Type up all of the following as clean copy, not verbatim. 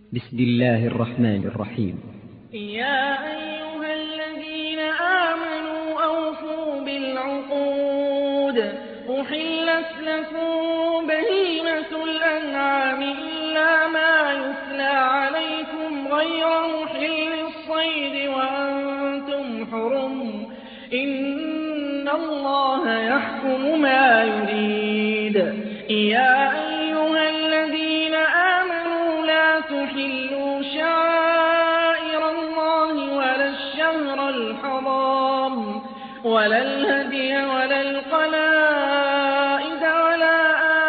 بسم الله الرحمن الرحيم. يا أيها الذين آمنوا أوفوا بالعقود. أحلت لكم بهيمة الأنعام إلا ما يتلى عليكم غير محل الصيد وأنتم حرم. إن الله يحكم ما يريد. يا أيها الذين آمنوا لا تحلوا شعائر الله ولا الشهر الحرام ولا الهدي ولا القلائد ولا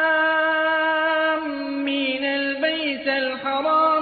آمين البيت الحرام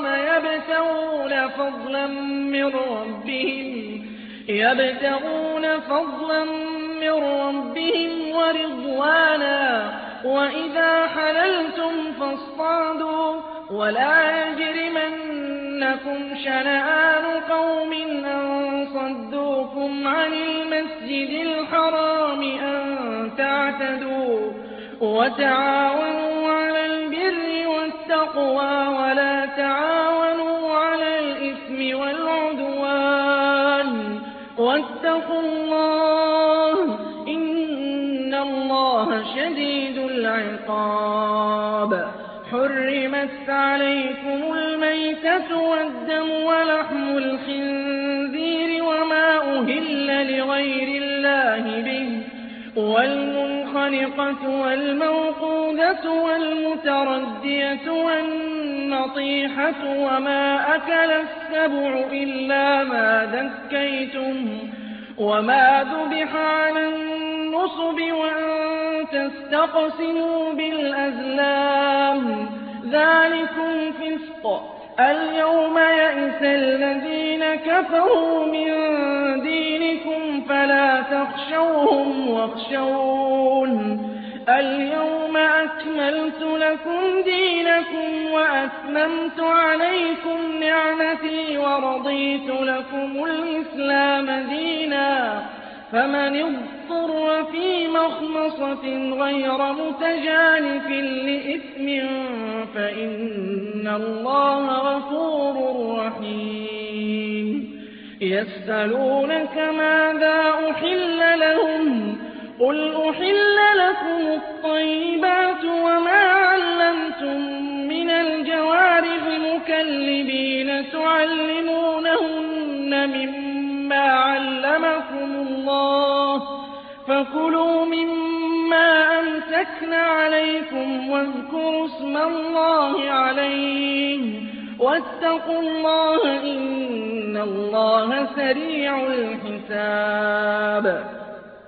يبتغون فضلا من ربهم ورضوانا. وإذا حللتم فاصطادوا ولا يجرمنكم شنآن قوم أن صدوكم عن المسجد الحرام أن تعتدوا. وتعاونوا على البر والتقوى ولا تعاونوا على الإثم والعدوان. واتقوا الله إن الله شديد العقاب. حرمت عليكم الميتة والدم ولحم الخنزير وما أهل لغير الله به والمنخنقة والموقوذة والمتردية والنطيحة وما أكل السبع إلا ما ذكيتم وما ذبح على النصب وأن تستقسموا بالأزلام ذلكم فسق. اليوم يئس الذين كفروا من دينكم فلا تخشوهم واخشون. اليوم أكملت لكم دينكم وأتممت عليكم نعمتي ورضيت لكم الإسلام دينا. فمن اضطر في مخمصة غير متجانف لإثم فإن الله غفور رحيم. يسألونك ماذا أحل لهم قل أحل لكم الطيبات وما علمتم من الجوارح مكلبين تعلمونهن مما علمكم الله فكلوا مما أمسكن عليكم واذكروا اسم الله عليه واتقوا الله إن الله سريع الحساب.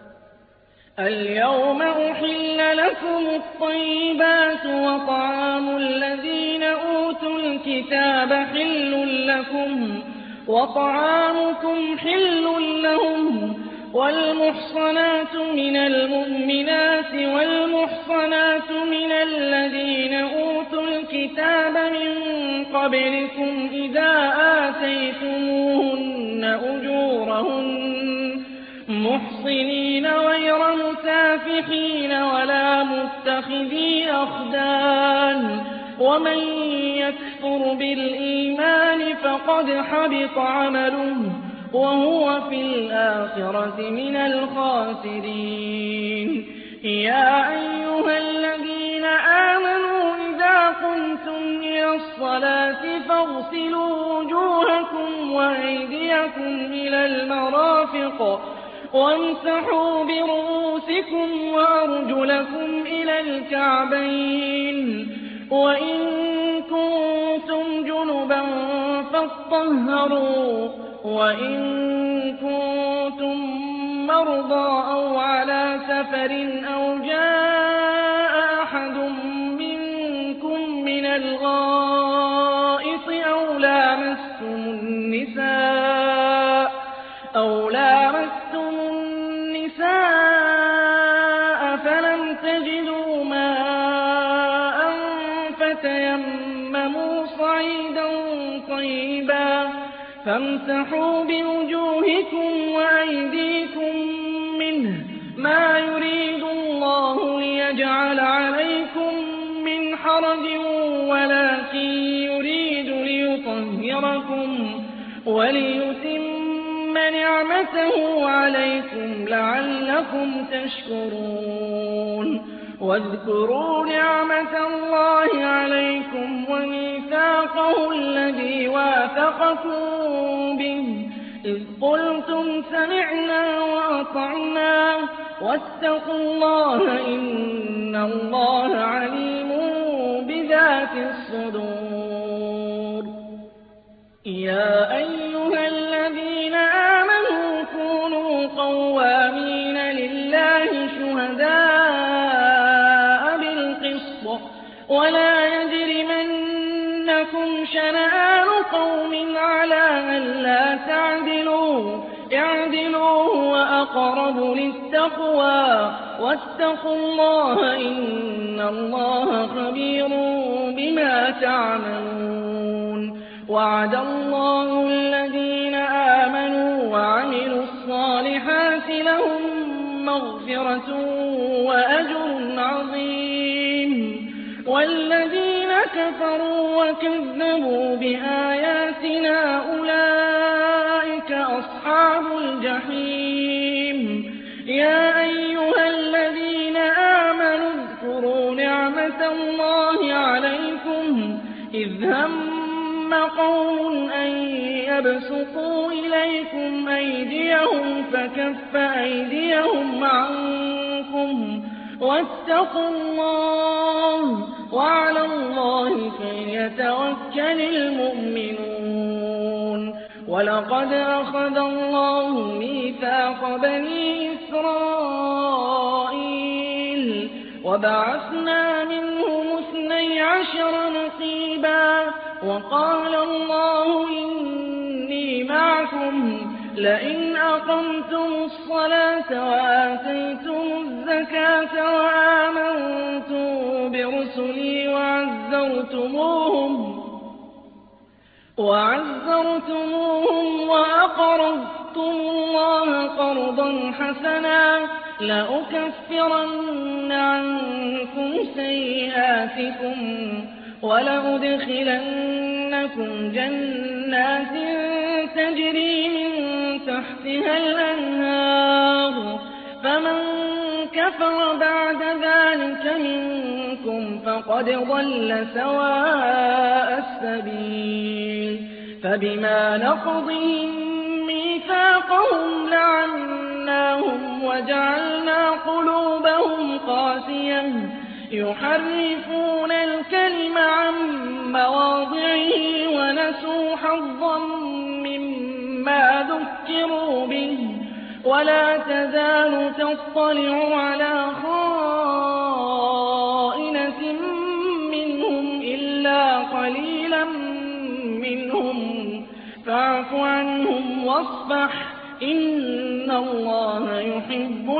اليوم أحل لكم الطيبات وطعام الذين أوتوا الكتاب حل لكم وطعامكم حل لهم. والمحصنات من المؤمنات والمحصنات من الذين أوتوا الكتاب من قبلكم إذا آتيتموهن أجورهن محصنين غير مسافحين ولا متخذي أخدان. ومن يكفر بالإيمان فقد حبط عمله وهو في الآخرة من الخاسرين. يا أيها الذين آمنوا إذا قمتم إلى الصلاة فاغسلوا وجوهكم وأيديكم إلى المرافق وامسحوا برؤوسكم وأرجلكم إلى الكعبين وإن كنتم جنبا فاطهروا وإن كنتم مرضى أو على سفر أو جاء أحد منكم من الغائط أو لامستم النساء فلم تجدوا ماء فتيمموا صعيدا طيبا فامسحوا بوجوهكم وأيديكم منه ما يريد الله ليجعل عليكم من حرج ولكن يريد ليطهركم ليطهركم وليتم نعمته عليكم لعلكم تشكرون واذكروا نعمة الله عليكم وميثاقه الذي واثقكم به إذ قلتم سمعنا وأطعنا واتقوا الله إن الله عليم بذات الصدور يا أيها الذين آمنوا كونوا قوامين لله شهداء بالقسط ولا يجرمنكم شنآن قوم على ألا تعدلوا اعدلوا هو أقرب للتقوى واتقوا الله إن الله خبير بما تعملون وعد الله الذين آمنوا وعملوا الصالحات لهم مغفرة وأجر عظيم والذين كفروا وكذبوا بآياتنا أولئك أصحاب الجحيم يا أيها الذين آمنوا اذكروا نعمة الله عليكم إذ هم قوم أن يبسطوا إليكم أيديهم فكف أيديهم عنكم واتقوا الله وعلى الله فليتوكل المؤمنون ولقد أخذ الله ميثاق بني إسرائيل وبعثنا منهم 12 نقيبا وقال الله إني معكم لئن أقمتم الصلاة وآتيتم الزكاة وآمنتم برسلي وعزرتموهم وأقرضتم الله قرضا حسنا لأكفرن عنكم سيئاتكم ولأدخلنكم جنات تجري من تحتها الأنهار فمن كفر بعد ذلك منكم فقد ضل سواء السبيل فبما نقضهم ميثاقهم لعناهم وجعلنا قلوبهم قاسية يحرفون الكلم عن مواضعه ونسوا حظا مما ذكروا به ولا تزال تطلع على خائنة منهم إلا قليلا منهم فاعف عنهم واصفح إن الله يحب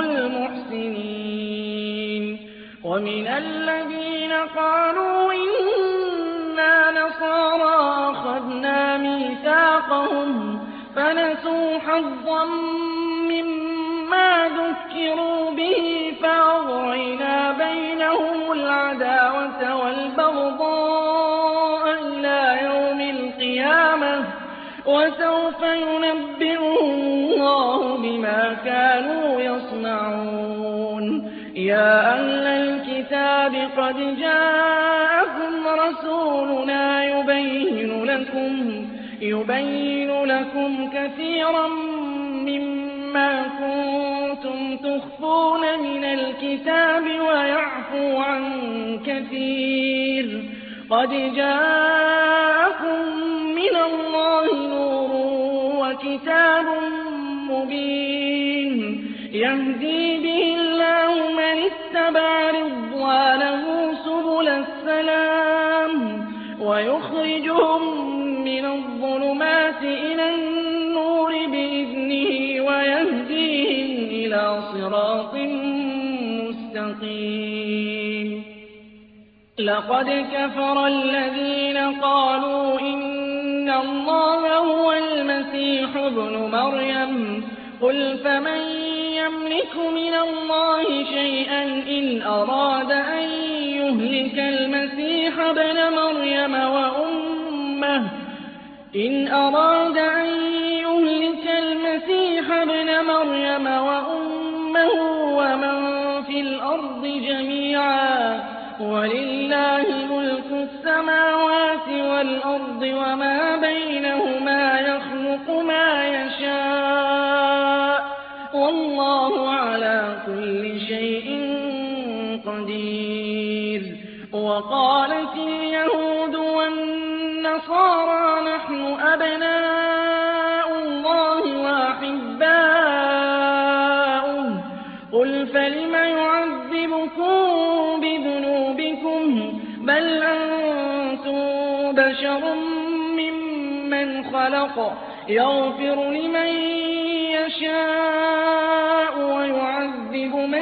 المحسنين ومن الذين قالوا إنا نصارى أخذنا ميثاقهم فنسوا حظا مما ذكروا به فأغرينا بينهم العداوة والبغضاء إلى يوم القيامة وسوف ينبئهم الله بما كانوا يصنعون يا أهل الكتاب قد جاءكم رسولنا يبين لكم كثيرا مما كنتم تخفون من الكتاب ويعفو عن كثير قد جاءكم من الله نور وكتاب مبين يهدي به الله من اتبع رضوانه سبل السلام ويخرجهم من الظلمات إلى النور بإذنه ويهديهم إلى صراط مستقيم لقد كفر الذين قالوا إن الله هو المسيح ابن مريم قل فمن يملك من الله شيئا إن أراد أن يهلك المسيح ابن مريم إن أراد أن يهلك المسيح ابن مريم وأمه ومن في الأرض جميعا ولله ملك السماوات والأرض وما بينهما يخلق ما يشاء والله على كل شيء قدير. وقالت اليهود والنصارى نحن أبناء الله وأحباؤه قل فلم يعذبكم بذنوبكم بل أنتم بشر ممن خلق يغفر لمن يشاء ويعذب من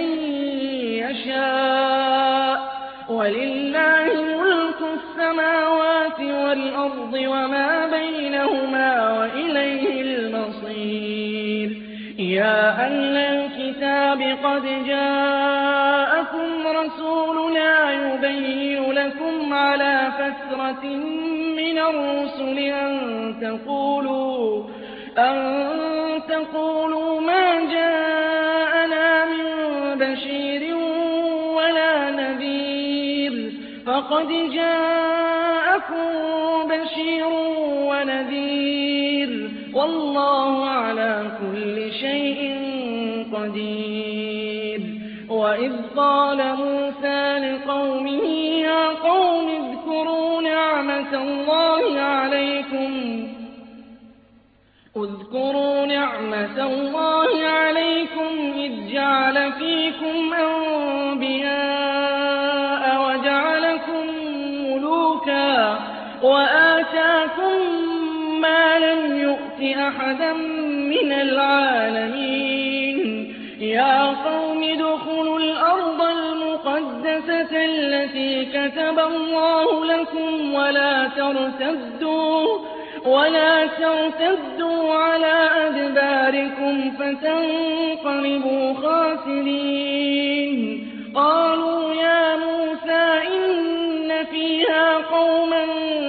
يشاء ولله ملك السماوات والأرض وما بينهما وإليه المصير. يا أهل الكتاب قد جاءكم رسولنا يبين لكم على فترة من الرسل أن تقولوا ما جاءنا من بشير ولا نذير فقد جاءكم بشير ونذير والله على كل شيء قدير. وإذ قال موسى لقومه يا قوم اذكروا نعمة الله عليكم إذ جعل فيكم أنبياء وجعلكم ملوكا وآتاكم ما لم يؤت أحدا من العالمين. يا قوم ادخلوا الأرض المقدسة التي كتب الله لكم ولا ترتدوا على أدباركم فتنقلبوا خاسرين. قالوا يا موسى إن فيها قوما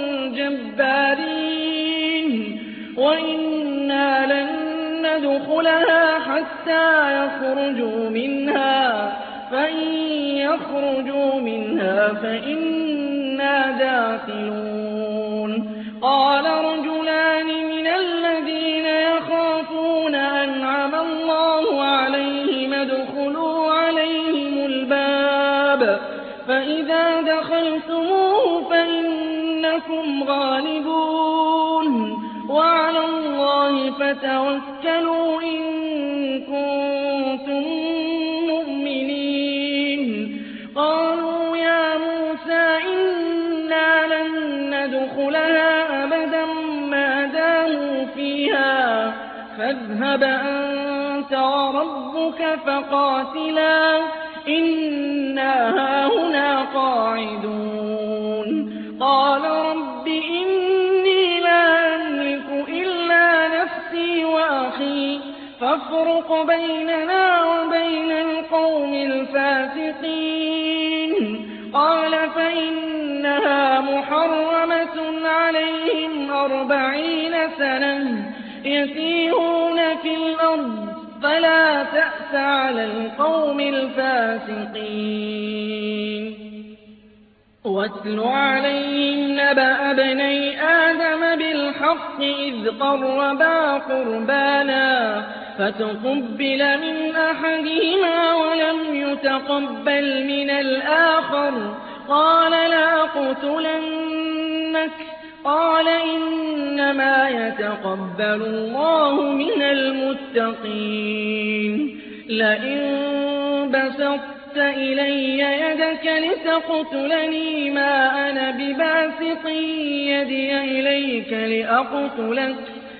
جبارين وإنا لن ندخلها حتى يخرجوا منها فإن يخرجوا منها فإنا داخلون. قال رجلان من الذين يخافون أنعم الله عليهم ادخلوا عليهم الباب فإذا دخلتموه فإنكم غالبون وعلى الله فتوكلوا إن كنتم مؤمنين. قالوا يا موسى إنا لن ندخلها أبدا ما داموا فيها فاذهب أنت وربك فقاتلا إنا هاهنا قاعدون. قال رب إني لا أملك إلا نفسي وأخي فافرق بيننا وبين القوم الفاسقين. قال فإنها محرمة عليهم 40 سنة يتيهون في الأرض فلا تأس على القوم الفاسقين. واتل عليهم نبأ ابني آدم بالحق إذ قربا قربانا فتقبل من أحدهما ولم يتقبل من الآخر قال لأقتلنك قال إنما يتقبل الله من المتقين. لئن بسطت إلي يدك لتقتلني ما أنا بباسط يدي إليك لأقتلك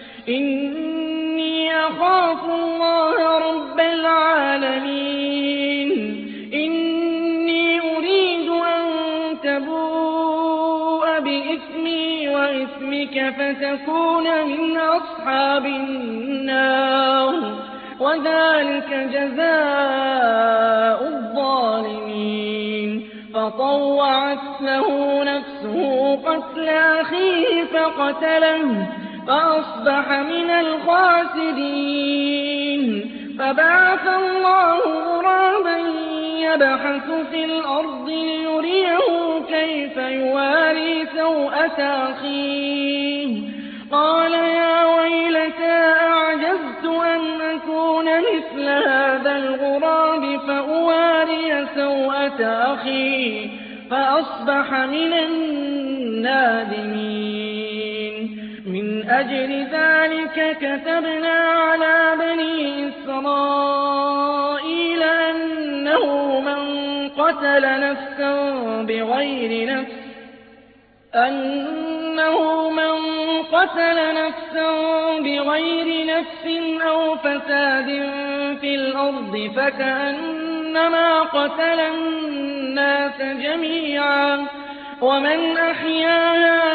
إني أخاف الله رب العالمين. إني أريد أن تبوء بإثمي وإثمك فتكون من أصحاب النار وذلك جزاء الظالمين. فطوعت له نفسه قتل أخيه فقتله فأصبح من الخاسرين. فبعث الله غرابا يبحث في الأرض ليريه كيف يواري سوءة أخيه. قال يا ويلتى أعجزت أن أكون مثل هذا الغراب فأواري سوءة أخي فأصبح من النادمين. من أجل ذلك كتبنا على بني إسرائيل أنه من قتل نفسا بغير نفس أو فساد في الأرض فكأنما قتل الناس جميعا ومن أحياها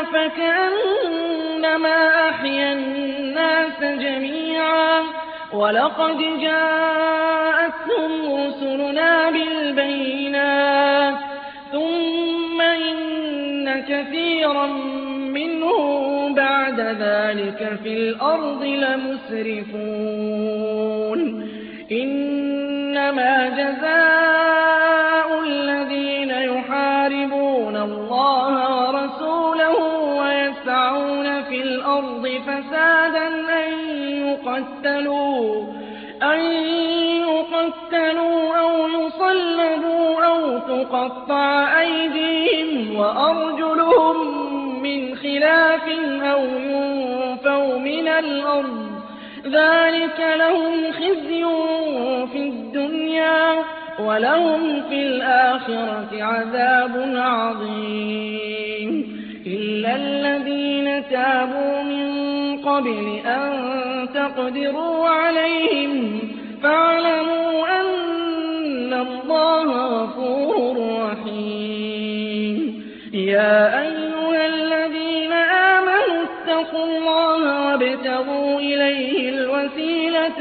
فكأنما أحيا الناس جميعا. ولقد جاءتهم رسلنا بالبينات ثم إن كثيرا منهم بعد ذلك في الأرض لمسرفون. إنما جزاء الذين يحاربون الله ورسوله ويسعون في الأرض فسادا أن يقتلوا أو يصلبوا أو تقطع أيديهم وأرجلهم من خلاف أو ينفوا من الأرض. ذلك لهم خزي في الدنيا ولهم في الآخرة عذاب عظيم. إلا الذين تابوا من قبل أن تقدروا عليهم فاعلموا أن الله غفور رحيم. يا أيها الذين آمنوا اتقوا الله وابتغوا إليه الوسيلة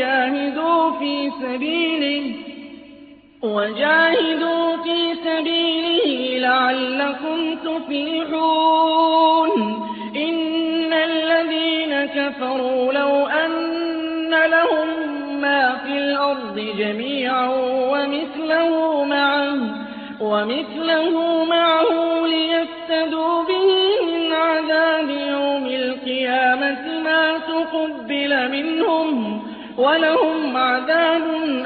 وجاهدوا في سبيله لعلكم تفلحون. إن الذين كفروا لو أن لهم ما في الأرض جميعا ومثله معه ليفتدوا به من عذاب يوم القيامة ما تقبل منهم ولهم عذاب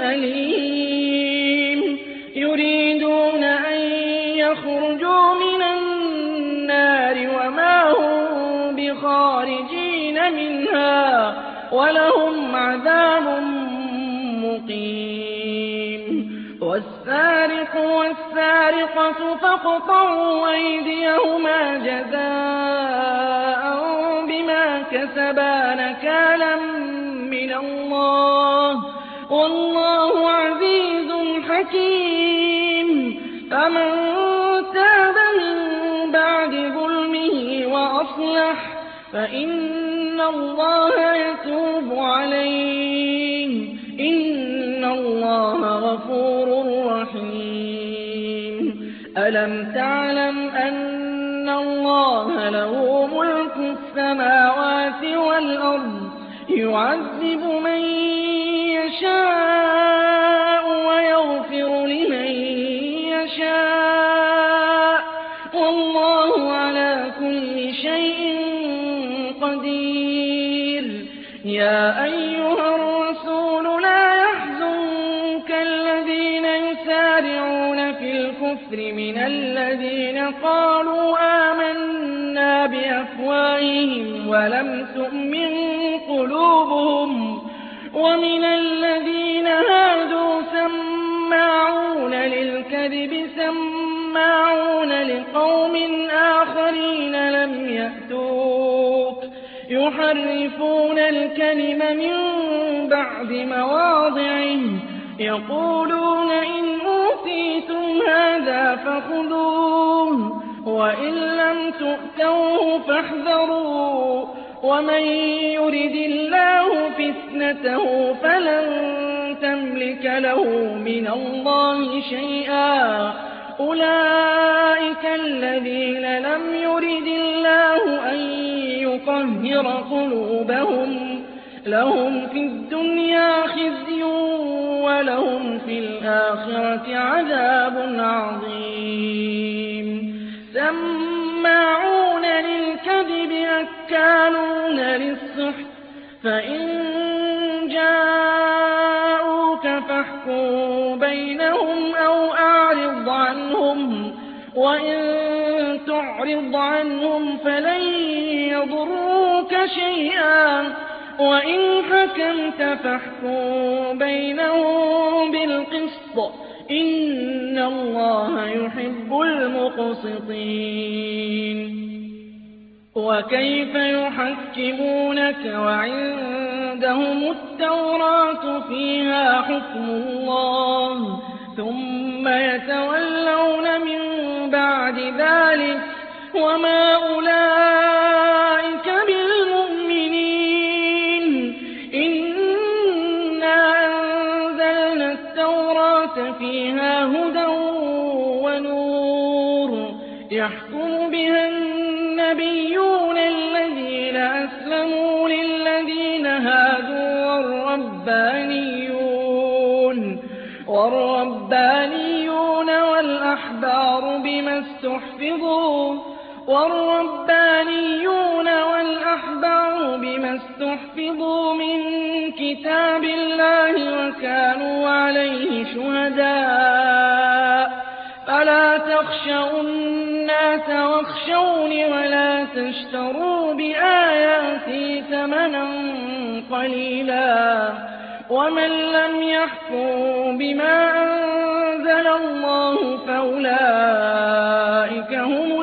أليم. يريدون أن يخرجوا من النار وما هم بخارجين منها ولهم عذاب مقيم. والسارق والسارقة فاقطعوا أيديهما جزاء بما كسبا نكالا من الله والله عزيز حكيم. فمن تاب من بعد ظلمه وأصلح فإن الله يتوب عليه إن الله غفور رحيم. ألم تعلم أن الله له ملك السماوات والأرض يعذب من يشاء ويغفر لمن يشاء والله على كل شيء قدير. يا أيها الرسول لا يحزنك الذين يسارعون في الكفر من الذين قالوا آمنا بأفواههم ولم تؤمن قلوبهم ومن الذين هادوا سماعون للكذب سماعون لقوم آخرين لم يأتوك يحرفون الكلم من بعد مواضعه يقولون إن أوتيتم هذا فخذوه وإن لم تؤتوه فاحذروا ومن يرد الله فتنته فلن تملك له من الله شيئا. أولئك الذين لم يرد الله أن ليطهر قلوبهم لهم في الدنيا خزي ولهم في الآخرة عذاب عظيم سماعون للكذب أكالون للسحت فإن جاءوك فاحكم بينهم أو أعرض عنهم وإن تعرض عنهم فلن يضروك شيئا وإن حكمت فاحكم بينهم بالقسط إن الله يحب المقسطين وكيف يحكمونك وعندهم التوراة فيها حكم الله ثم يتولون من بعد ذلك وما أولئك بالمؤمنين إنا أنزلنا التوراة فيها هدى ونور يحكم بها النبيون الذين أسلموا للذين هادوا والربانيون والأحبار بما استحفظوا من كتاب الله وكانوا عليه شهداء فلا تخشوا الناس واخشوني ولا تشتروا بآياتي ثمنا قليلا ومن لم يحكم بما أنزل الله فأولئك هم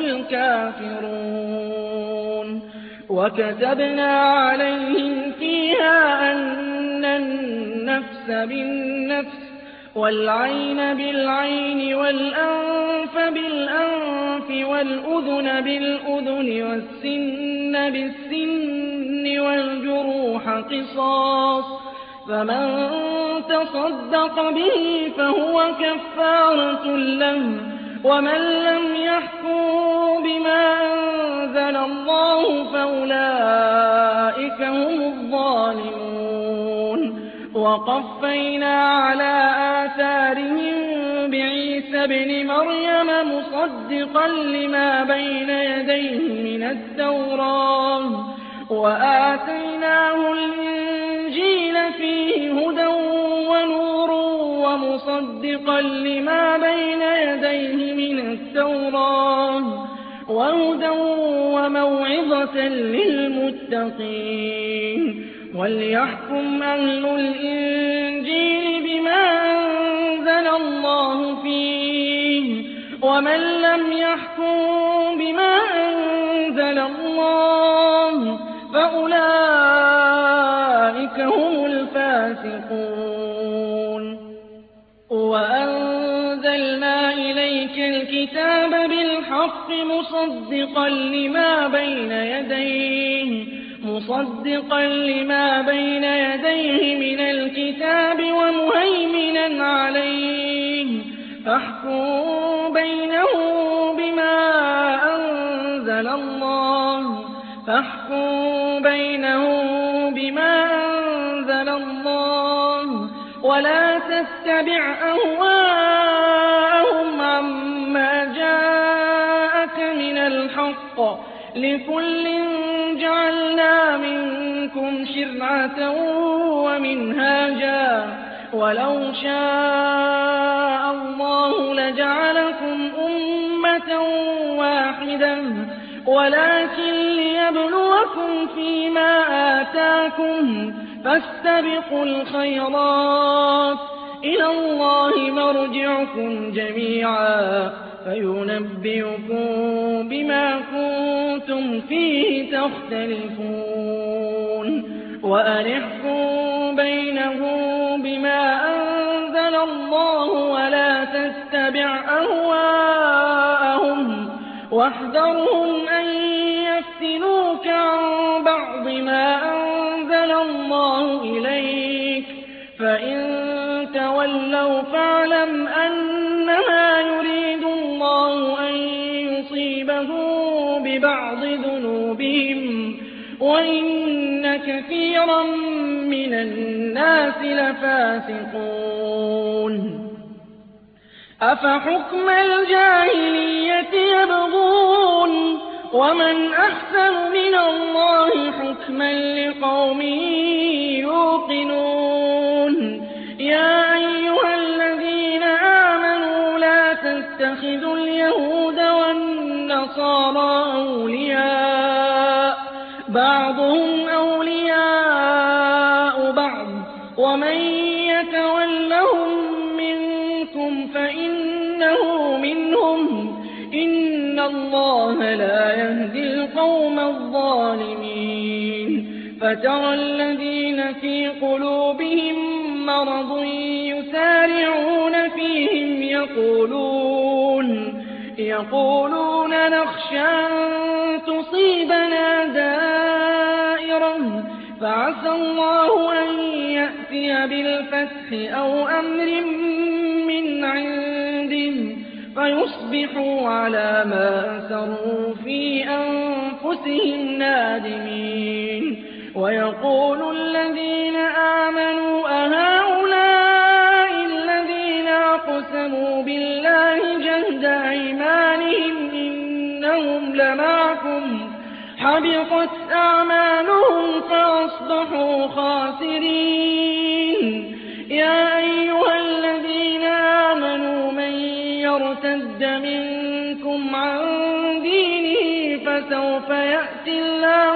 الكافرون وكتبنا عليهم فيها أن النفس بالنفس والعين بالعين والأنف بالأنف والأذن بالأذن والسن بالسن والجروح قصاص فمن تصدق به فهو كفارة له ومن لم يحكم بما أنزل الله فأولئك هم الظالمون وقفينا على آثارهم بعيسى ابن مريم مصدقا لما بين يديه من التوراة وآتيناه الإنجيل فيه هدى ونور ومصدقا لما بين يديه من التوراة وهدى وموعظة للمتقين وليحكم أهل الإنجيل بما أنزل الله فيه ومن لم يحكم بما أنزل الله فأولئك هم الفاسقون وأنزلنا إليك الكتاب بالحق مصدقا لما بين يديه من الكتاب ومهيمنا عليه فاحكم بينهم بما أنزل الله ولا تتبع أهواءهم عما جاءك من الحق لكل جعلنا منكم شرعة ومنهاجا ولو شاء الله لجعلكم أمة واحدة ولكن ليبلوكم فيما آتاكم فاستبقوا الخيرات إلى الله مرجعكم جميعا فينبئكم بما كنتم فيه تختلفون وأنحكم بينهم بما أنزل الله ولا تتبع أهواءهم واحذرهم أن يفتنوك عن بعض ما أنزل الله إليك فإن تولوا فاعلم أنما يريد الله أن يصيبهم ببعض ذنوبهم وَإِنَّ كَثِيرًا مِّنَ النَّاسِ لَفَاسِقُونَ أَفَحُكْمَ الْجَاهِلِيَّةِ يَبْغُونَ وَمَنْ أَحْسَنُ مِنَ اللَّهِ حُكْمًا لِّقَوْمٍ يُوقِنُونَ يَا أَيُّهَا الَّذِينَ آمَنُوا لَا تَتَّخِذُوا الْيَهُودَ وَالنَّصَارَىٰ أَوْلِيَاءَ بَعْضُهُمْ أَوْلِيَاءُ بَعْضٍ وَمَن يَتَوَلَّهُم مِّنكُمْ فَإِنَّهُ مِنْهُمْ ۗ إِنَّ اللَّهَ لَا يَهْدِي الْقَوْمَ الظَّالِمِينَ فَتَرَى الَّذِينَ فِي قُلُوبِهِم مَّرَضٌ يُسَارِعُونَ فِيهِمْ يَقُولُونَ نَخْشَىٰ أَن تُصِيبَنَا دَائِرَةٌ فَعَسَى اللَّهُ أَن يَأْتِيَ بِالْفَتْحِ أَوْ أَمْرٍ مِّنْ عِندِهِ فَيُصْبِحُوا عَلَىٰ مَا أَسَرُّوا فِي أَنفُسِهِمْ نَادِمِينَ وَيَقُولُ الَّذِينَ آمَنُوا أَهَٰؤُلَاءِ الَّذِينَ أَقْسَمُوا بِاللَّهِ جَهْدَ أَيْمَانِهِمْ إِنَّهُمْ لَمَعَكُمْ حَبِطَتْ أَعْمَالُهُمْ فَأَصْبَحُوا خَاسِرِينَ يَا أَيُّهَا الَّذِينَ آمَنُوا مَن يَرْتَدَّ مِنكُمْ عَن دِينِهِ فَسَوْفَ يَأْتِي اللَّهُ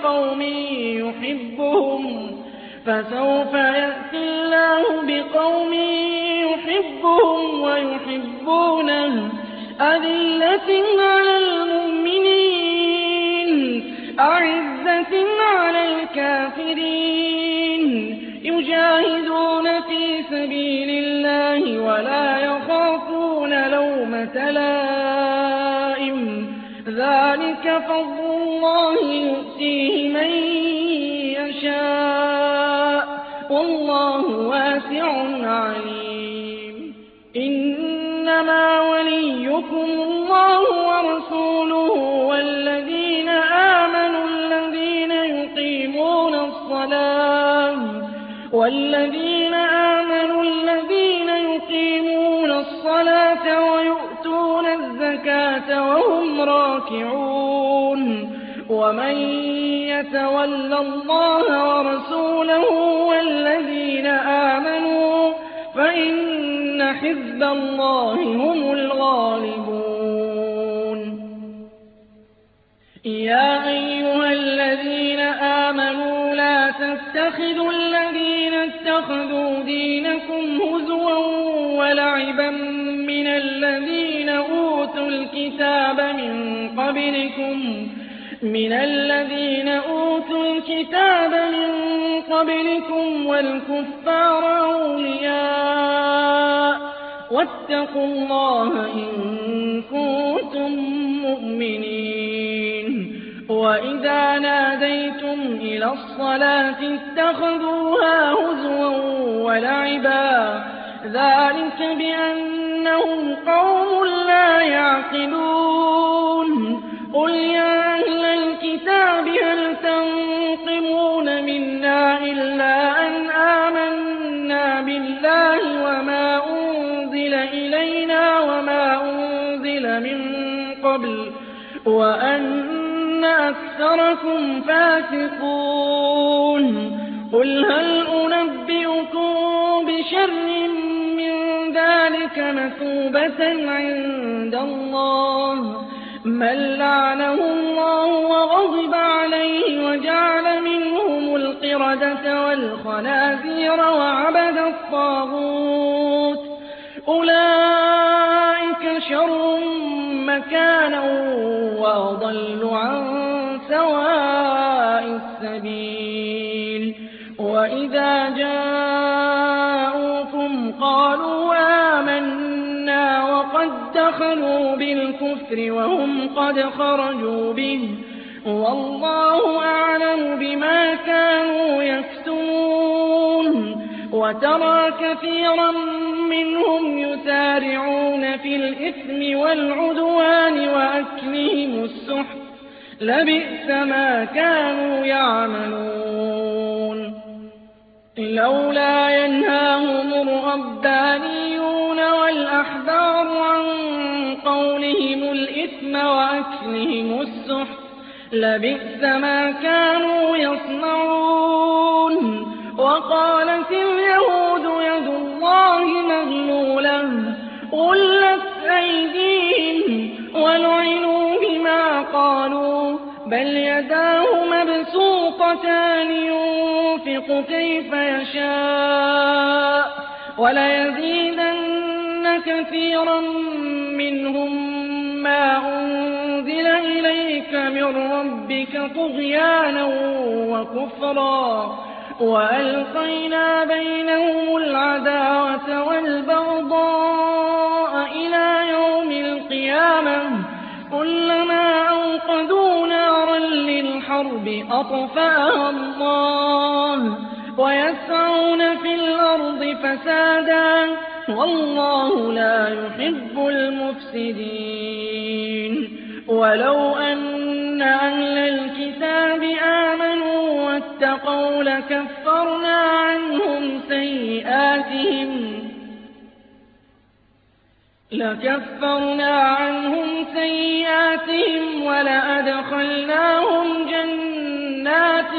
بِقَوْمٍ يُحِبُّهُمْ وَيُحِبُّونَهُ أَذِلَّةٍ عَلَى الْمُؤْمِنِينَ أَعِزَّةٍ عَلَى الْكَافِرِينَ يُجَاهِدُونَ فِي سَبِيلِ اللَّهِ وَلَا يَخَافُونَ لَوْمَةَ لَائِمٍ ذَٰلِكَ فَضْلُ اللَّهِ يُؤْتِيهِ مَن يَشَاءُ وَاللَّهُ وَاسِعٌ عَلِيمٌ إِنَّمَا وَلِيُّكُمُ اللَّهُ وَرَسُولُهُ وَالَّذِينَ آمَنُوا الَّذِينَ يُقِيمُونَ الصَّلَاةَ وَيُؤْتُونَ الزَّكَاةَ وَهُمْ رَاكِعُونَ وَمَن يَتَوَلَّ اللَّهَ وَرَسُولَهُ وَالَّذِينَ آمَنُوا فَإِنَّ حِزْبَ اللَّهِ هُمُ الْغَالِبُونَ يَا أَيُّهَا الَّذِينَ آمَنُوا لَا تَتَّخِذُوا الَّذِينَ اتَّخَذُوا دِينَكُمْ هُزُوًا وَلَعِبًا مِّنَ الَّذِينَ أُوتُوا الْكِتَابَ مِن قَبْلِكُمْ وَالْكُفَّارَ أَوْلِيَاءَ ۚ وَاتَّقُوا اللَّهَ إِن كُنتُم مُّؤْمِنِينَ وَإِذَا نَادَيْتُمْ إِلَى الصَّلَاةِ اتَّخَذُوهَا هُزُوًا وَلَعِبًا ۚ ذَٰلِكَ بِأَنَّهُمْ قَوْمٌ لَّا يَعْقِلُونَ قُلْ يَا أَهْلَ الْكِتَابِ هَلْ تَنقِمُونَ مِنَّا إِلَّا أَنْ آمَنَّا بِاللَّهِ وَمَا أُنزِلَ إِلَيْنَا وَمَا أُنزِلَ مِن قَبْلُ وَأَنَّ أَكْثَرَكُمْ فَاسِقُونَ قُلْ هَلْ أُنَبِّئُكُم بِشَرٍّ مِّن ذَٰلِكَ مَثُوبَةً عِندَ اللَّهِ مَن لَّعَنَهُ اللَّهُ وَغَضِبَ عَلَيْهِ وَجَعَلَ مِنْهُمُ الْقِرَدَةَ وَالْخَنَازِيرَ وَعَبَدَ الطَّاغُوتَ ۚ أُولَٰئِكَ شَرٌّ مَّكَانًا وَأَضَلُّ عَن سَوَاءِ السَّبِيلِ وَإِذَا جَاءُوكُمْ قَالُوا آمَنَّا وَقَد دَّخَلُوا بِالْكُفْرِ وَهُمْ قَدْ خَرَجُوا بِهِ وَاللَّهُ أَعْلَمُ بِمَا كَانُوا يَكْتُمُونَ وَتَرَىٰ كَثِيرًا مِّنْهُمْ يُسَارِعُونَ فِي الْإِثْمِ وَالْعُدْوَانِ وَأَكْلِهِمُ السُّحْتَ لبئس ما كانوا يعملون لولا ينهاهم الربانيون والأحبار عن قولهم الإثم وأكلهم السحت لبئس ما كانوا يصنعون وقالت اليهود يد الله مغلولة غلت أيديهم ولعنوا بما قالوا بل يداه مبسوطتان ينفق كيف يشاء وليزيدن كثيرا منهم ما أنزل إليك من ربك طغيانا وكفرا وألقينا بينهم العداوة والبغضاء إلى يوم القيامة كلما أوقدوا نارا للحرب أطفأها الله ويسعون في الأرض فسادا والله لا يحب المفسدين ولو أن أهل الكتاب آمنوا واتقوا لكفرنا عنهم سيئاتهم ولأدخلناهم جنات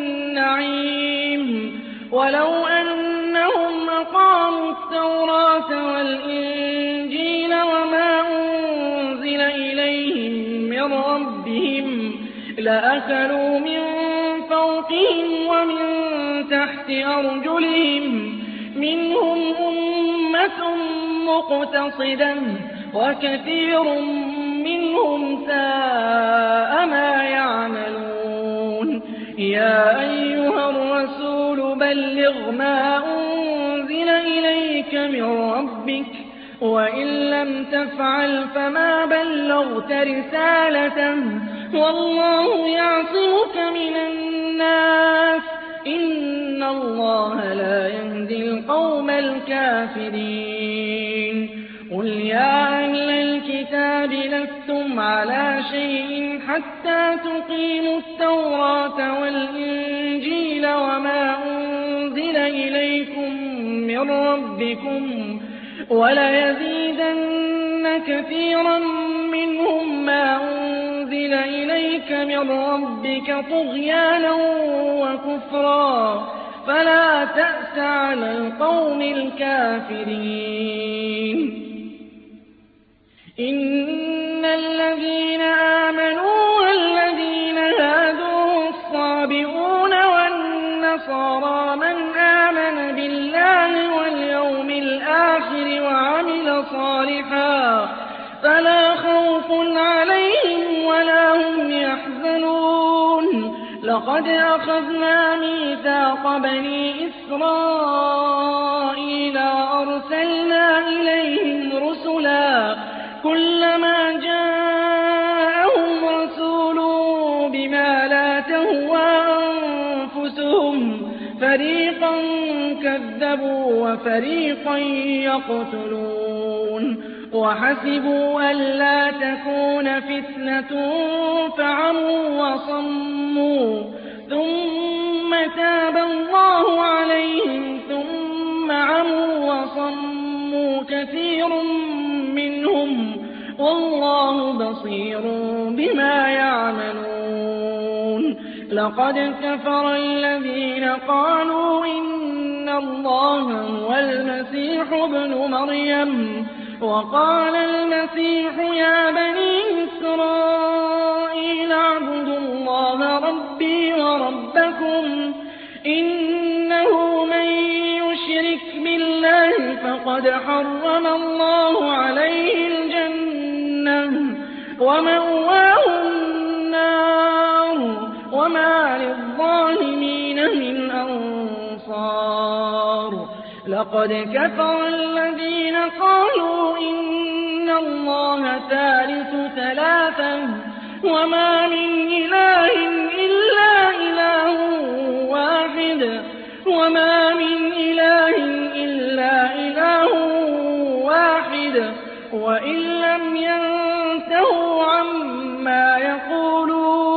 النعيم ولو أنهم أقاموا التوراة والإنجيل وما أنزل إليهم من ربهم لأكلوا من فوقهم ومن تحت أرجلهم منهم أمة مقتصدة وكثير منهم ساء ما يعملون يا أيها الرسول بلغ ما أنزل إليك من ربك وإن لم تفعل فما بلغت رسالته والله يعصمك من الناس إن الله لا يهدي القوم الكافرين قل يا أهل الكتاب لستم على شيء حتى تقيموا التوراة والإنجيل وما أنزل إليكم من ربكم وليزيدن كثيرا منهم ما أنزل إليك من ربك طغيانا وكفرا فلا تأس على القوم الكافرين إن الذين آمنوا والذين هادوا والصابئون والنصارى من آمن بالله واليوم الآخر وعمل صالحا فلا خوف عليهم ولا هم يحزنون لقد أخذنا ميثاق بني إسرائيل وأرسلنا إليهم رسلا كلما جاءهم رسول بما لا تهوى أنفسهم فريقا كذبوا وفريقا يقتلون وحسبوا ألا تكون فتنة فعموا وصموا ثم تاب الله عليهم ثم عموا وصموا كثير منهم والله بصير بما يعملون لقد كفر الذين قالوا إن الله هو المسيح ابن مريم وقال المسيح يا بني إسرائيل اعبدوا الله ربي وربكم إنه من يشرك بالله فقد حرم الله عليه الجنة ومأواه النار وما للظالمين من أنصار لقد كفر الذين قالوا إن الله ثالث ثلاثة وما من إله إلا إله واحد وما من إله إلا إله واحد وإن لم ينتهوا عما يقولون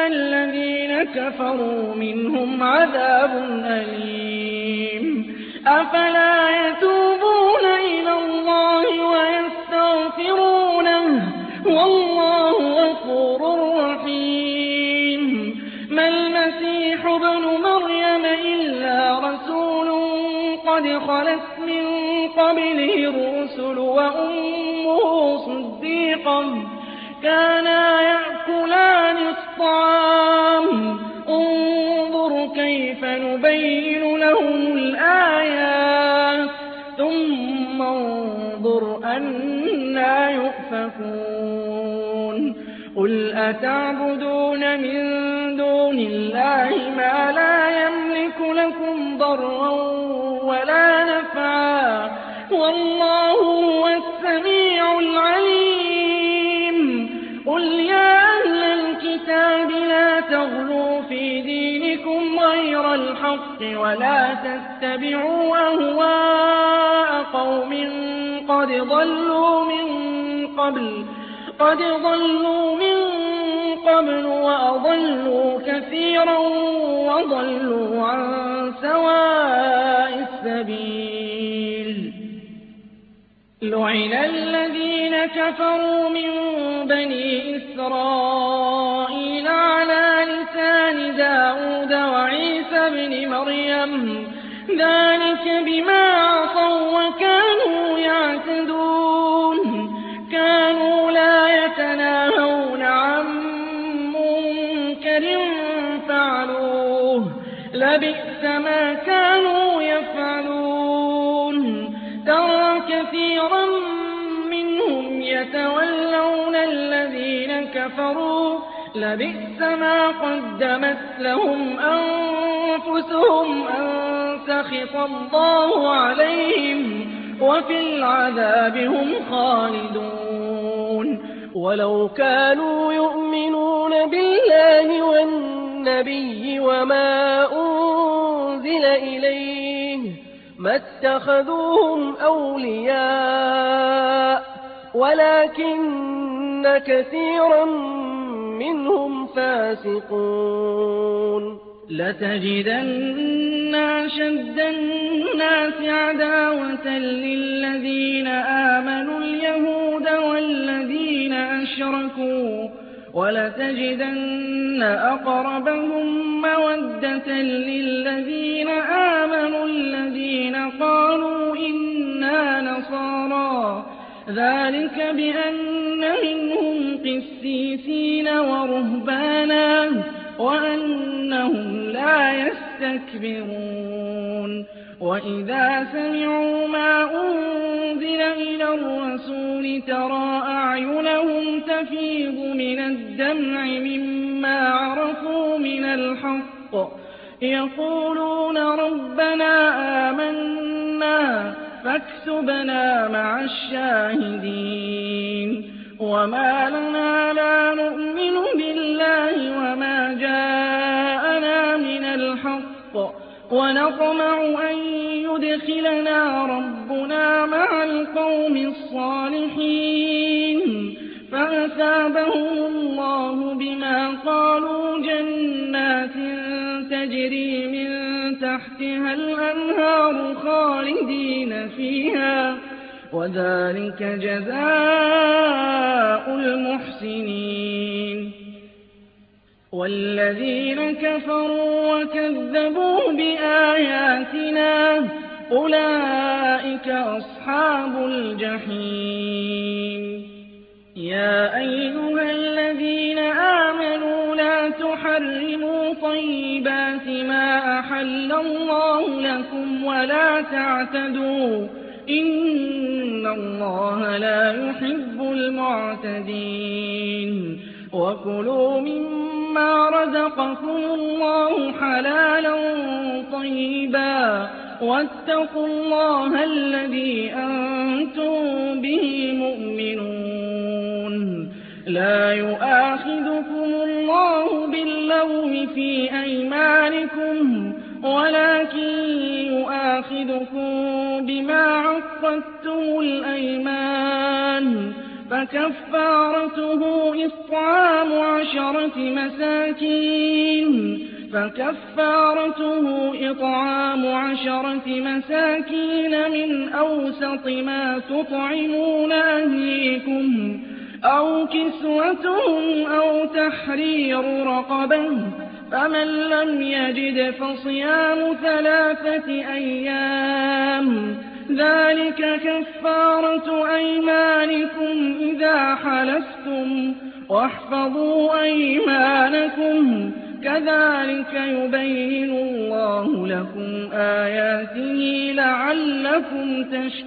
الَّذِينَ كَفَرُوا مِنْهُمْ عَذَابٌ أَلِيمٌ أَفَلَا يَتُوبُونَ إِلَى اللَّهِ وَيَسْتَغْفِرُونَهُ وَاللَّهُ غَفُورٌ رَّحِيمٌ مَا الْمَسِيحُ ابْنُ مَرْيَمَ إِلَّا رَسُولٌ قَدْ خَلَتْ مِن قَبْلِهِ الرُّسُلُ وَأُمُّهُ صِدِّيقَةٌ كَانَا يَأْكُلَانِ الطَّعَامَ انظُرْ كَيْفَ نُبَيِّنُ لَهُمُ الْآيَاتِ ثُمَّ انظُرْ أَنَّىٰ يُؤْفَكُونَ قُلْ أَتَعْبُدُونَ مِن دُونِ اللَّهِ مَا لَا يَمْلِكُ لَكُمْ ضَرًّا وَلَا نَفْعًا وَاللَّهُ هُوَ السَّمِيعُ الْعَلِيمُ قُلْ يَا أَهْلَ الْكِتَابِ لَا تَغْلُوا فِي دِينِكُمْ غَيْرَ الْحَقِّ وَلَا تَتَّبِعُوا أَهْوَاءَ قَوْمٍ قَدْ ضَلُّوا مِن قَبْلُ وَأَضَلُّوا كَثِيرًا وَضَلُّوا عَن سَوَاءِ السَّبِيلِ لُعِنَ الَّذِينَ كَفَرُوا مِن بَنِي إِسْرَائِيلَ عَلَىٰ لِسَانِ دَاوُودَ وَعِيسَى ابْنِ مَرْيَمَ ذَٰلِكَ بِمَا عَصَوا وَّكَانُوا يَعْتَدُونَ كَانُوا لَا يَتَنَاهَوْنَ عَن مُّنكَرٍ فَعَلُوهُ لَبِئْسَ مَا كَانُوا يَفْعَلُونَ تَرَىٰ كَثِيرًا مِّنْهُمْ يَتَوَلَّوْنَ الَّذِينَ كَفَرُوا لَبِئْسَ مَا قَدَّمَتْ لَهُمْ أَنفُسُهُمْ أَن سَخِطَ اللَّهُ عَلَيْهِمْ وَفِي الْعَذَابِ هُمْ خَالِدُونَ وَلَوْ كَانُوا يُؤْمِنُونَ بِاللَّهِ وَالنَّبِيِّ وَمَا أُنزِلَ إِلَيْهِ مَا اتَّخَذُوهُمْ أَوْلِيَاءَ وَلَٰكِنَّ كَثِيرًا مِّنْهُمْ فَاسِقُونَ لَتَجِدَنَّ أَشَدَّ النَّاسِ عَدَاوَةً لِّلَّذِينَ آمَنُوا الْيَهُودَ وَالَّذِينَ أَشْرَكُوا وَلَتَجِدَنَّ أَقْرَبَهُم مَّوَدَّةً لِّلَّذِينَ آمَنُوا الَّذِينَ قَالُوا إِنَّا نَصَارَىٰ ذَٰلِكَ بِأَنَّ مِنْهُمْ قِسِّيسِينَ وَرُهْبَانًا وَأَنَّهُمْ لَا يَسْتَكْبِرُونَ وَإِذَا سَمِعُوا مَا أُنزِلَ إِلَى الرَّسُولِ تَرَىٰ أَعْيُنَهُمْ تَفِيضُ مِنَ الدَّمْعِ مِمَّا عَرَفُوا مِنَ الْحَقِّ يَقُولُونَ رَبَّنَا آمَنَّا فَاكْتُبْنَا مَعَ الشَّاهِدِينَ وَمَا لَنَا لَا نُؤْمِنُ بِاللَّهِ وَمَا جَاءَنَا مِنَ الْحَقِّ وَنَطْمَعُ أَن يُدْخِلَنَا رَبُّنَا مَعَ الْقَوْمِ الصَّالِحِينَ فَأَثَابَهُمُ اللَّهُ بِمَا قَالُوا جَنَّاتٍ تَجْرِي مِن تَحْتِهَا الْأَنْهَارُ خَالِدِينَ فِيهَا وَذَٰلِكَ جَزَاءُ الْمُحْسِنِينَ وَالَّذِينَ كَفَرُوا وَكَذَّبُوا بِآيَاتِنَا أُولَٰئِكَ أَصْحَابُ الْجَحِيمِ يَا أَيُّهَا الَّذِينَ آمَنُوا لَا تُحَرِّمُوا طَيِّبَاتِ مَا أَحَلَّ اللَّهُ لَكُمْ وَلَا تَعْتَدُوا إِنَّ اللَّهَ لَا يُحِبُّ الْمُعْتَدِينَ وَكُلُوا مِمَّا رَزَقَكُمُ اللَّهُ حَلَالًا طَيِّبًا وَاتَّقُوا اللَّهَ الَّذِي أَنتُم بِهِ مُؤْمِنُونَ لَا يُؤَاخِذُكُمُ اللَّهُ بِاللَّغْوِ فِي أَيْمَانِكُمْ وَلَٰكِن يُؤَاخِذُكُم بِمَا عَقَّدتُّمُ الْأَيْمَانَ فكفارته إطعام 10 مساكين من أوسط ما تطعمون أهليكم أو كسوتهم أو تحرير رقبة، فمن لم يجد فصيام 3 أيام، ذلك كفارة أيمانكم إذا حلفتم، واحفظوا أيمانكم، كذلك يبين الله لكم آياته لعلكم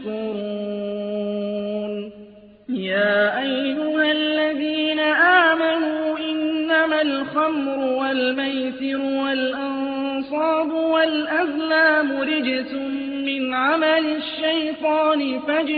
تشكرون. يا أيها الذين آمنوا إنما الخمر والميسر والأنصاب والأزلام رجس من عمل الشيطان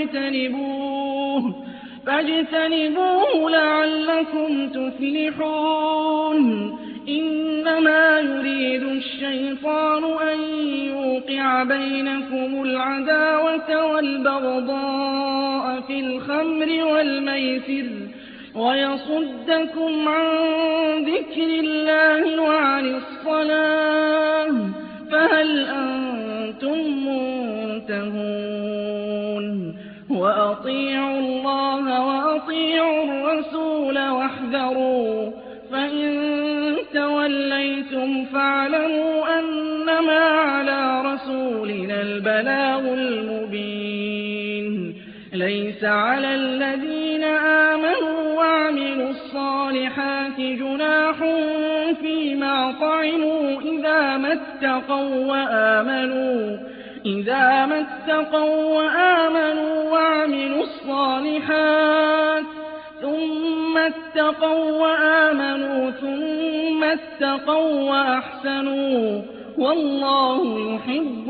فاجتنبوه لعلكم تفلحون. إنما يريد الشيطان أن يوقع بينكم العداوة والبغضاء في الخمر والميسر ويصدكم عن ذكر الله وعن الصلاة، فهل أنتم منتهون؟ وأطيعوا الله وأطيعوا الرسول واحذروا، فإن توليتم فاعلموا أنما على رسولنا البلاغ المبين. ليس على الذين آمنوا وعملوا الصالحات جناح فيما طعموا إذا ما اتقوا وآمنوا وعملوا الصالحات ثم اتقوا وأحسنوا، والله يحب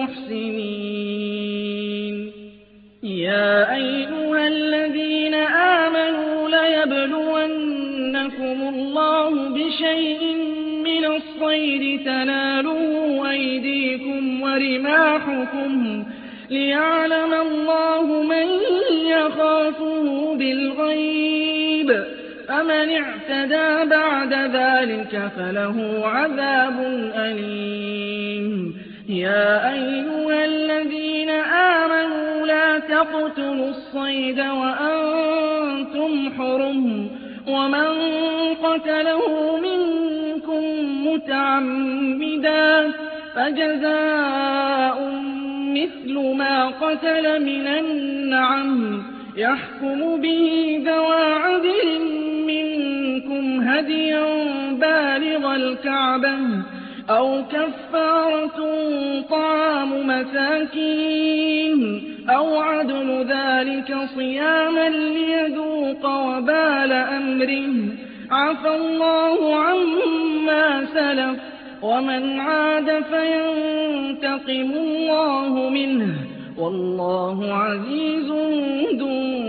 المحسنين. يا أيها الذين آمنوا ليبلونكم الله بشيء من الصيد تناله أيديكم ورماحكم، ليعلم الله من يخافه بالغيب، فمن اعتدى بعد ذلك فله عذاب أليم. يا أيها الذين آمنوا لا تقتلوا الصيد وأنتم حرم، ومن قتله منكم متعمدا فجزاء مثل ما قتل من النعم، يحكم به ذوى عدل منكم هديا بالغ الكعبة، أو كفارة طعام مساكين أو عدل ذلك صياما ليذوق وبال أمره، عفى الله عما سلف، ومن عاد فينتقم الله منه، والله عزيز ذو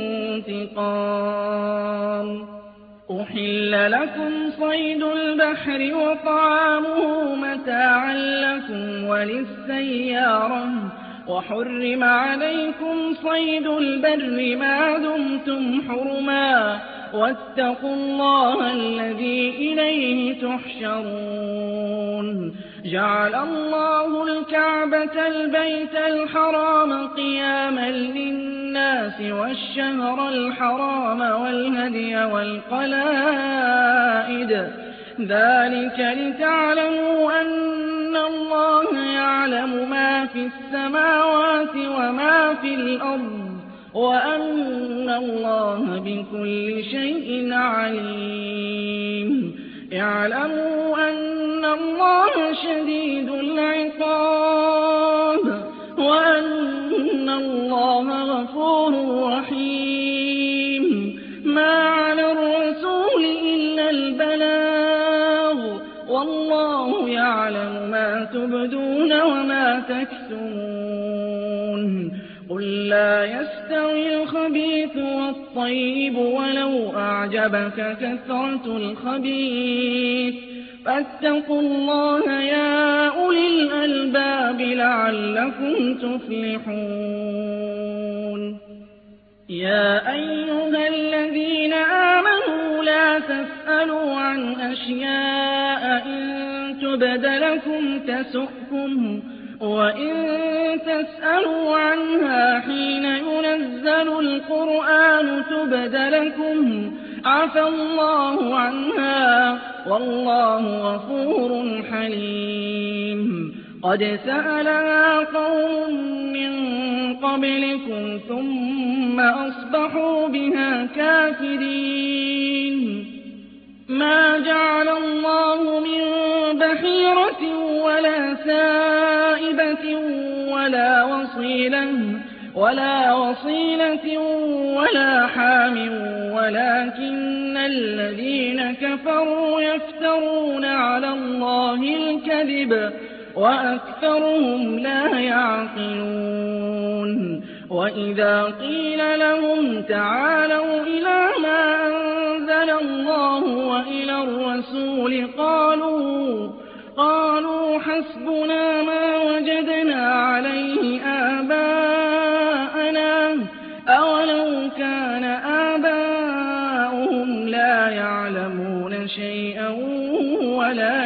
انتقام. أحل لكم صيد البحر وطعامه متاعا لكم وللسيارة، وحرم عليكم صيد البر ما دمتم حرما، واتقوا الله الذي إليه تحشرون. جعل الله الكعبة البيت الحرام قياما للناس والشهر الحرام والهدي والقلائد، ذلك لتعلموا أن الله يعلم ما في السماوات وما في الأرض، وأن الله بكل شيء عليم. اعلموا أن الله شديد العقاب، وأن الله غفور رحيم. ما على الرسول إلا البلاغ، والله يعلم ما تبدون وما تكتمون. قل لا يستوي الخبيث والطيب ولو أعجبك كثرة الخبيث، فاتقوا الله يا أولي الألباب لعلكم تفلحون. يا أيها الذين آمنوا لا تسألوا عن أشياء إن تبد لكم تسؤكم وإن تسألوا عنها حين ينزل القرآن تبد لكم عفى الله عنها والله غفور حليم. قد سألها قوم من قبلكم ثم أصبحوا بها كافرين. ما جعل الله من بحيرة ولا سائبة ولا وصيلة ولا حام ولكن الذين كفروا يفترون على الله الكذب وأكثرهم لا يعقلون. وإذا قيل لهم تعالوا إلى ما أنزل الله وإلى الرسول قالوا حسبنا ما وجدنا عليه آباءنا أولو كان آباؤهم لا يعلمون شيئا ولا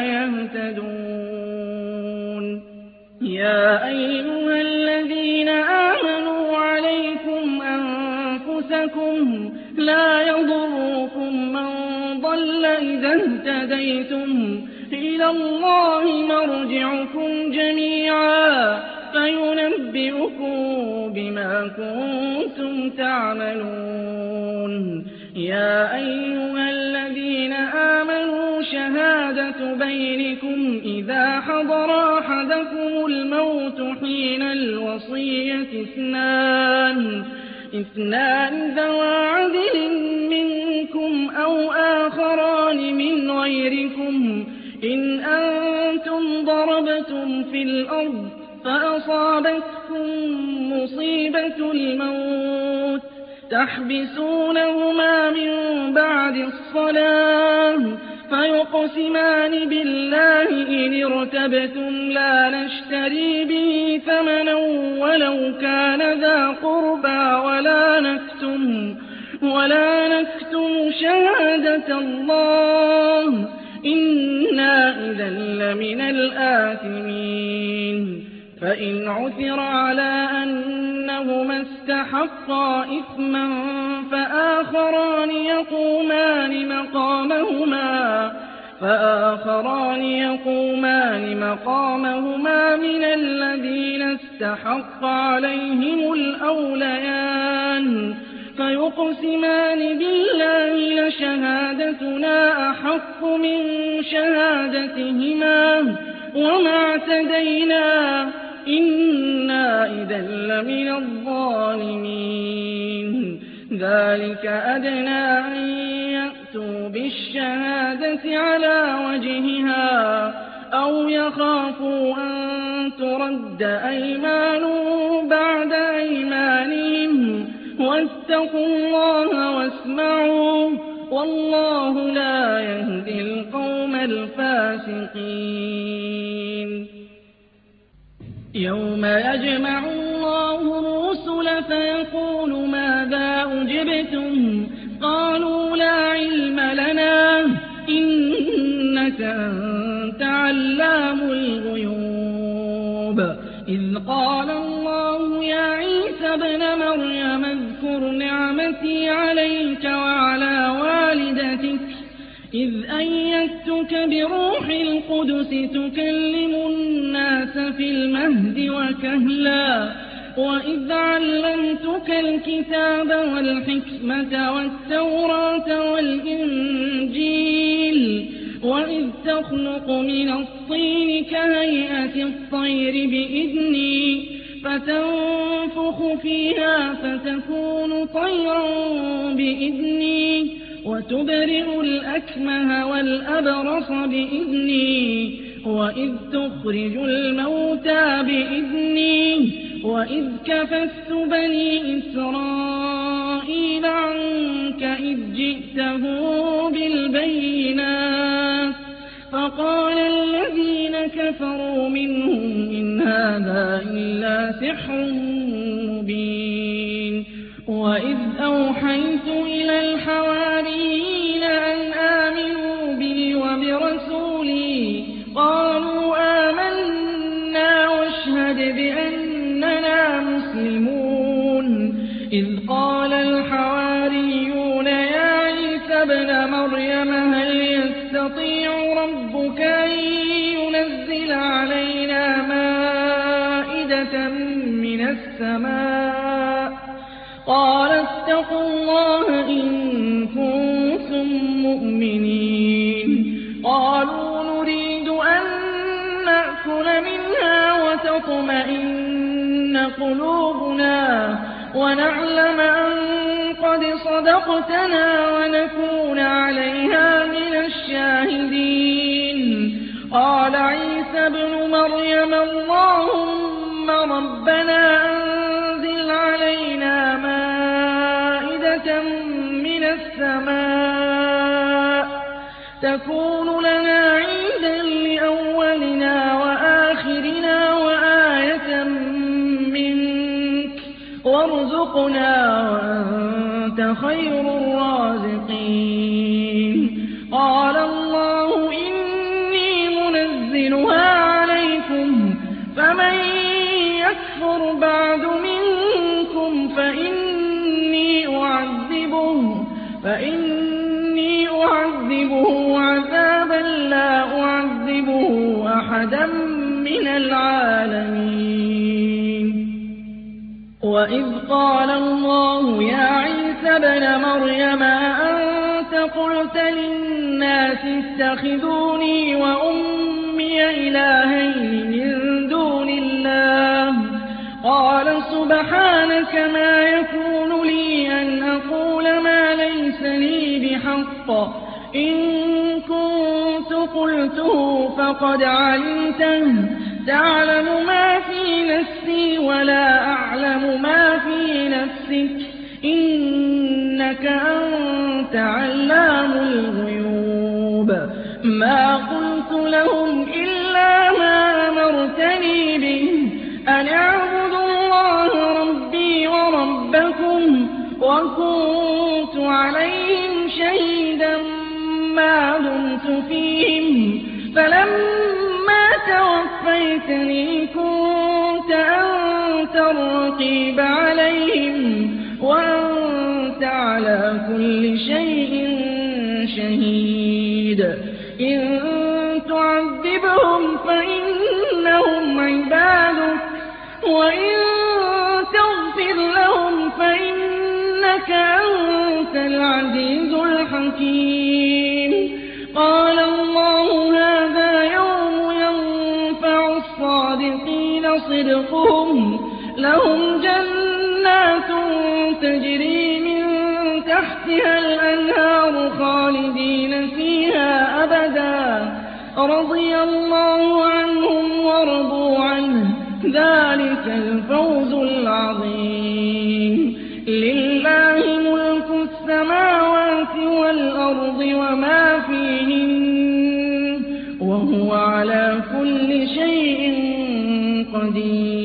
يهتدون. يا أيها الذين آمنوا عليكم أنفسكم لا يضركم من ضل إذا اهتديتم إلى الله مرجعكم جميعا فينبئكم بما كنتم تعملون. يا أيها الذين آمنوا شهادة بينكم إذا حضر أحدكم الموت حين الوصية اثنان ذوى عدل منكم أو آخران من غيركم إن أنتم ضربتم في الأرض فأصابتكم مصيبة الموت تحبسونهما من بعد الصلاة فيقسمان بالله إن ارتبتم لا نشتري به ثمنا ولو كان ذا قربى ولا نكتم شهادة الله إنا إذا لمن الآثمين. فإن عثر على أنهما استحقا إثما فآخران يقومان مقامهما من الذين استحق عليهم الأوليان فيقسمان بالله لشهادتنا أحق من شهادتهما وما اعتدينا إنا إذا لمن الظالمين. ذلك أدنى أن يأتوا بالشهادة على وجهها أو يخافوا أن ترد أيمان بعد أيمانهم واتقوا الله واسمعوا والله لا يهدي القوم الفاسقين. يوم يجمع الله الرسل فيقول ماذا أجبتم قالوا لا علم لنا إنك أنت علام الغيوب. إذ قال الله يا عيسى ابن مريم اذكر نعمتي عليك وعلى والدتك إذ أيدتك بروح القدس تكلم الناس في المهد وكهلا وإذ علمتك الكتاب والحكمة والتوراة والإنجيل وإذ تخلق من الطين كهيئة الطير بإذني فتنفخ فيها فتكون طيرا بإذني وتبرئ الأكمه والأبرص بإذني وإذ تخرج الموتى بإذني وإذ كففت بني إسرائيل عنك إذ جئتهم بالبينات فقال الذين كفروا منهم إن هذا إلا سحر مبين. وإذ قُلْتُ إِلَى الْحَوَارِيِّينَ أَنْ آمِنُوا بِي وَبِرَسُولِي قَالُوا آمَنَّا واشهد بِأَنَّنَا مُسْلِمُونَ إِذْ قَالَ الْحَوَارِيُّونَ يَا عِيسَى ابْنَ مَرْيَمَ هَلْ يَسْتَطِيعُ رَبُّكَ أَن يُنَزِّلَ عَلَيْنَا مَائِدَةً مِّنَ السَّمَاءِ ۖ قَالَ اتَّقُوا اللَّهَ إِن كُنتُم مُّؤْمِنِينَ قَالُوا نُرِيدُ أَن نَّأْكُلَ مِنْهَا وَتَطْمَئِنَّ قُلُوبُنَا وَنَعْلَمَ أَن قَدْ صَدَقْتَنَا وَنَكُونَ عَلَيْهَا مِنَ الشَّاهِدِينَ قَالَ عِيسَى ابْنُ مَرْيَمَ اللَّهُمَّ رَبَّنَا أَنزِلْ عَلَيْنَا مَائِدَةً مِّنَ السَّمَاءِ تَكُونُ لَنَا عِيدًا لِّأَوَّلِنَا وَآخِرِنَا وَآيَةً مِّنكَ وَارْزُقْنَا وَأَنتَ خَيْرُ الرَّازِقِينَ قَالَ اللَّهُ إِنِّي مُنَزِّلُهَا عَلَيْكُمْ فَمَن يَكْفُرْ بَعْدُ مِنكُمْ فَإِنِّي أُعَذِّبُهُ عَذَابًا لَّا أُعَذِّبُهُ أَحَدًا مِّنَ الْعَالَمِينَ وَإِذْ قَالَ اللَّهُ يَا عِيسَى ابْنَ مَرْيَمَ أَأَنتَ قُلْتَ لِلنَّاسِ اتَّخِذُونِي وَأُمِّيَ إِلَٰهَيْنِ مِن دُونِ اللَّهِ ۖ قَالَ سُبْحَانَكَ مَا يَكُونُ لِي أَنْ أَقُولَ مَا لَيْسَ لِي بِحَقٍّ ۚ إِن كُنتُ قُلْتُهُ فَقَدْ عَلِمْتَهُ ۚ تَعْلَمُ مَا فِي نَفْسِي وَلَا أَعْلَمُ مَا فِي نَفْسِكَ ۚ إِنَّكَ أَنتَ عَلَّامُ الْغُيُوبِ مَا قُلْتُ لَهُمْ إِلَّا مَا أَمَرْتَنِي بِهِ أَنِ اعْبُدُوا اللَّهَ رَبِّي وَرَبَّكُمْ ۚ وَكُنتُ عَلَيْهِمْ شَهِيدًا مَّا دُمْتُ فِيهِمْ ۖ فَلَمَّا تَوَفَّيْتَنِي كُنتَ أَنتَ الرَّقِيبَ عَلَيْهِمْ ۚ وَأَنتَ عَلَىٰ كُلِّ شَيْءٍ شَهِيدٌ إِن تُعَذِّبْهُمْ فَإِنَّهُمْ عِبَادُكَ ۖ وَإِن تَغْفِرْ لَهُمْ فَإِنَّكَ أَنتَ الْعَزِيزُ الْحَكِيمُ قَالَ اللَّهُ هَٰذَا يَوْمُ يَنفَعُ الصَّادِقِينَ صِدْقُهُمْ ۚ لَهُمْ جَنَّاتٌ تَجْرِي مِن تَحْتِهَا الْأَنْهَارُ خَالِدِينَ فِيهَا أَبَدًا ۖ رَّضِيَ اللَّهُ عَنْهُمْ وَرَضُوا عَنْهُ ۚ ذَٰلِكَ الْفَوْزُ الْعَظِيمُ لِلَّهِ مُلْكُ السَّمَاوَاتِ وَالْأَرْضِ وَمَا فِيهِنَّ ۚ وَهُوَ عَلَىٰ كُلِّ شَيْءٍ قَدِيرٌ